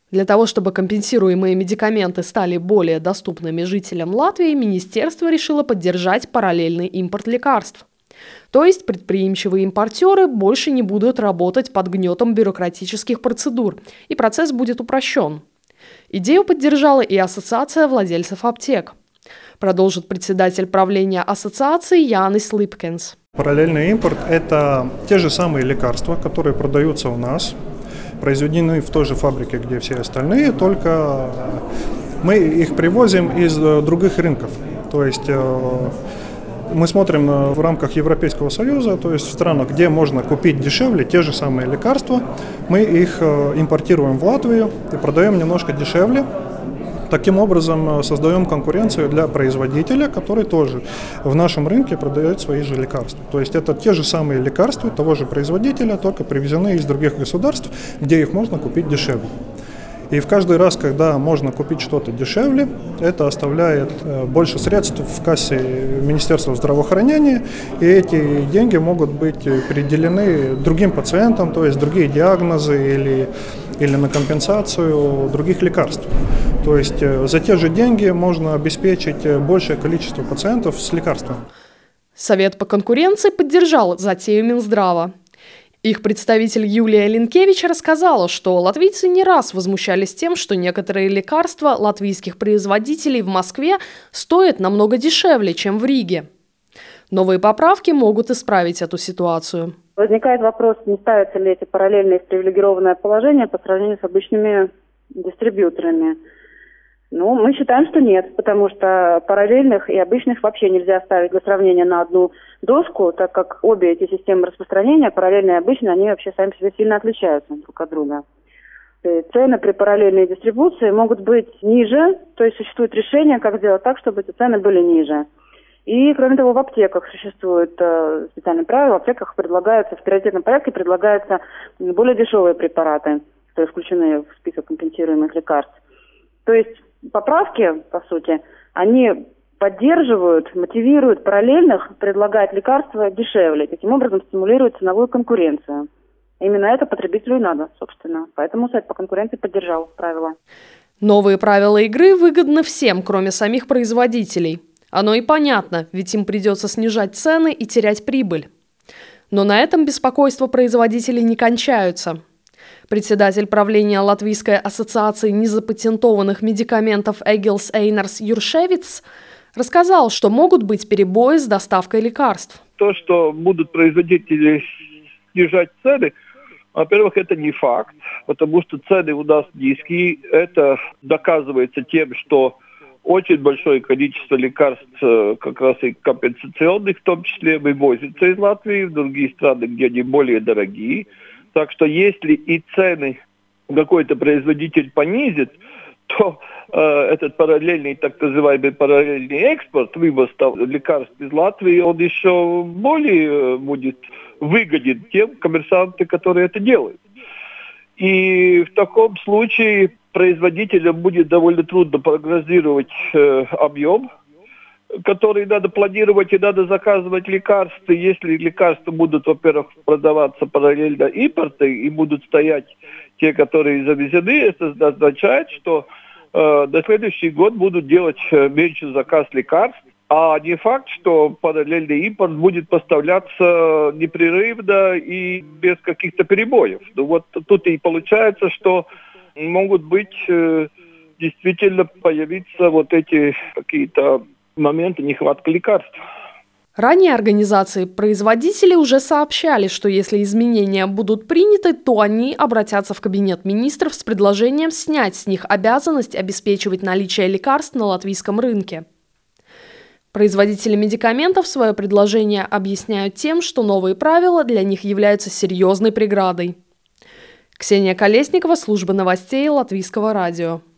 Для того, чтобы компенсируемые медикаменты стали более доступными жителям Латвии, министерство решило поддержать параллельный импорт лекарств. То есть предприимчивые импортеры больше не будут работать под гнетом бюрократических процедур, и процесс будет упрощен. Идею поддержала и Ассоциация владельцев аптек. Продолжит председатель правления ассоциации Янис Липкенс. Параллельный импорт – это те же самые лекарства, которые продаются у нас, произведены в той же фабрике, где все остальные, только мы их привозим из других рынков. То есть мы смотрим в рамках Европейского Союза, то есть в странах, где можно купить дешевле те же самые лекарства, мы их импортируем в Латвию и продаем немножко дешевле. Таким образом создаем конкуренцию для производителя, который тоже в нашем рынке продает свои же лекарства. То есть это те же самые лекарства того же производителя, только привезены из других государств, где их можно купить дешевле. И в каждый раз, когда можно купить что-то дешевле, это оставляет больше средств в кассе Министерства здравоохранения, и эти деньги могут быть переделены другим пациентам, то есть другие диагнозы или на компенсацию других лекарств. То есть за те же деньги можно обеспечить большее количество пациентов с лекарствами. Совет по конкуренции поддержал затею Минздрава. Их представитель Юлия Линкевич рассказала, что латвийцы не раз возмущались тем, что некоторые лекарства латвийских производителей в Москве стоят намного дешевле, чем в Риге. Новые поправки могут исправить эту ситуацию. Возникает вопрос, не ставятся ли эти параллельные в привилегированное положение по сравнению с обычными дистрибьюторами. Мы считаем, что нет, потому что параллельных и обычных вообще нельзя ставить для сравнения на одну доску, так как обе эти системы распространения, параллельные и обычные, они вообще сами по себе сильно отличаются друг от друга. И цены при параллельной дистрибуции могут быть ниже, то есть существует решение, как сделать так, чтобы эти цены были ниже. И, кроме того, в аптеках существуют специальные правила, в аптеках предлагаются, в приоритетном порядке предлагаются более дешевые препараты, которые включены в список компенсируемых лекарств. То есть поправки, по сути, они поддерживают, мотивируют параллельных предлагать лекарства дешевле. Таким образом стимулируют ценовую конкуренцию. Именно это потребителю и надо, собственно. Поэтому Совет по конкуренции поддержал правила. Новые правила игры выгодны всем, кроме самих производителей. Оно и понятно, ведь им придется снижать цены и терять прибыль. Но на этом беспокойства производителей не кончаются. Председатель правления Латвийской ассоциации незапатентованных медикаментов Эгилс Эйнарс Юршевиц рассказал, что могут быть перебои с доставкой лекарств. То, что будут производители снижать цены, во-первых, это не факт, потому что цены у нас низкие. Это доказывается тем, что очень большое количество лекарств, как раз и компенсационных, в том числе, вывозится из Латвии в другие страны, где они более дорогие. Так что если и цены какой-то производитель понизит, то этот параллельный, так называемый параллельный экспорт, вывоз лекарств из Латвии, он еще более будет выгоден тем коммерсантам, которые это делают. И в таком случае производителям будет довольно трудно прогнозировать объем, который надо планировать, и надо заказывать лекарства. Если лекарства будут, во-первых, продаваться параллельно импорту и будут стоять те, которые завезены, это означает, что на следующий год будут делать меньше заказ лекарств, а не факт, что параллельный импорт будет поставляться непрерывно и без каких-то перебоев. Тут и получается, что могут быть действительно появиться эти какие-то моменты нехватки лекарств. Ранее организации производителей уже сообщали, что если изменения будут приняты, то они обратятся в Кабинет министров с предложением снять с них обязанность обеспечивать наличие лекарств на латвийском рынке. Производители медикаментов свое предложение объясняют тем, что новые правила для них являются серьезной преградой. Ксения Колесникова, служба новостей Латвийского радио.